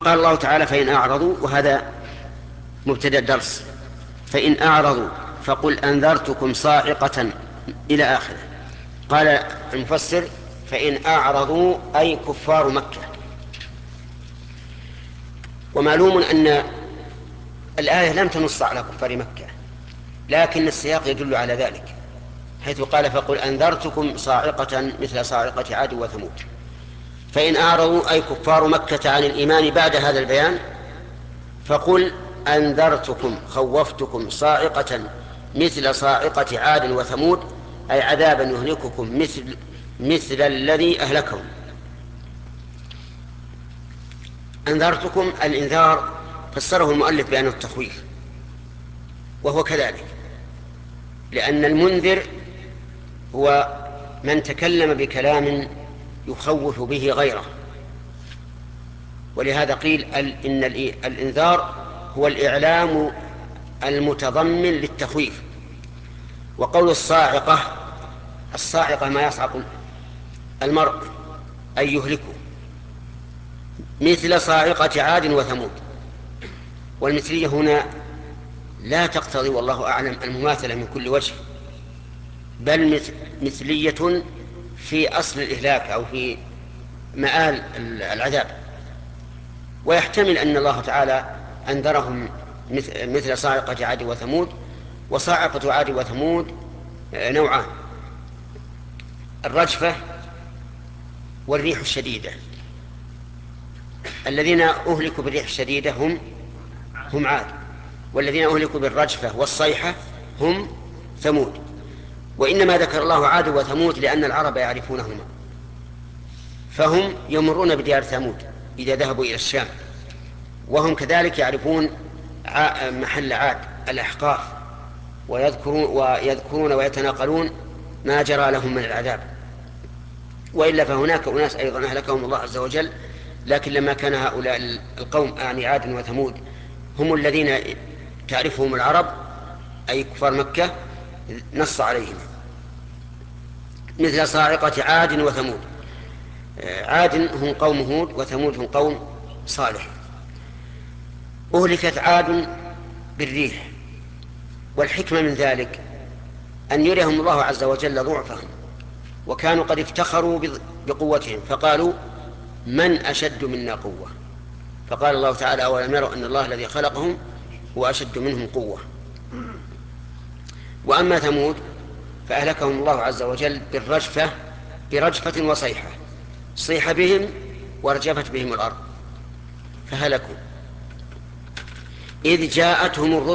قال الله تعالى: فإن أعرضوا، وهذا مبتدأ الدرس. فإن أعرضوا فقل أنذرتكم صاعقة إلى آخره. قال المفسر: فإن أعرضوا أي كفار مكة. ومعلوم أن الآية لم تنص على كفار مكة، لكن السياق يدل على ذلك، حيث قال: فقل أنذرتكم صاعقة مثل صاعقة عاد وثمود. فإن أعرضوا أي كفار مكة عن الإيمان بعد هذا البيان، فقل أنذرتكم خوفتكم صاعقة مثل صاعقة عاد وثمود، أي عذابا يهلككم مثل الذي أهلكهم. أنذرتكم، الإنذار فسره المؤلف بأنه التخويف، وهو كذلك، لأن المنذر هو من تكلم بكلام يخوف به غيره، ولهذا قيل إن الإنذار هو الإعلام المتضمن للتخويف. وقول الصاعقة ما يصعق المرء أي يهلكه، مثل صاعقة عاد وثمود. والمثلية هنا لا تقتضي والله أعلم المماثلة من كل وجه، بل مثلية في أصل الإهلاك أو في مآل العذاب. ويحتمل أن الله تعالى أنذرهم مثل صاعقة عاد وثمود. وصاعقة عاد وثمود نوعان: الرجفة والريح الشديدة. الذين أهلكوا بالريح الشديدة هم عاد، والذين أهلكوا بالرجفة والصيحة هم ثمود. وإنما ذكر الله عاد وثمود لأن العرب يعرفونهما، فهم يمرون بديار ثمود إذا ذهبوا إلى الشام، وهم كذلك يعرفون محل عاد الأحقاف، ويذكرون ويتناقلون ما جرى لهم من العذاب. وإلا فهناك أناس أيضا أهلكهم الله عز وجل، لكن لما كان هؤلاء القوم أعني عاد وثمود هم الذين تعرفهم العرب أي كفار مكة، نص عليهم مثل صاعقة عاد وثمود. عاد هم قوم هود، وثمود هم قوم صالح. أهلكت عاد بالريح، والحكمة من ذلك أن يريهم الله عز وجل ضعفهم، وكانوا قد افتخروا بقوتهم، فقالوا: من أشد منا قوة؟ فقال الله تعالى: أولم يروا أن الله الذي خلقهم هو أشد منهم قوة. وأما ثمود فأهلكهم الله عز وجل برجفة وصيحة، صيح بهم ورجفت بهم الأرض فهلكوا. إذ جاءتهم الرسل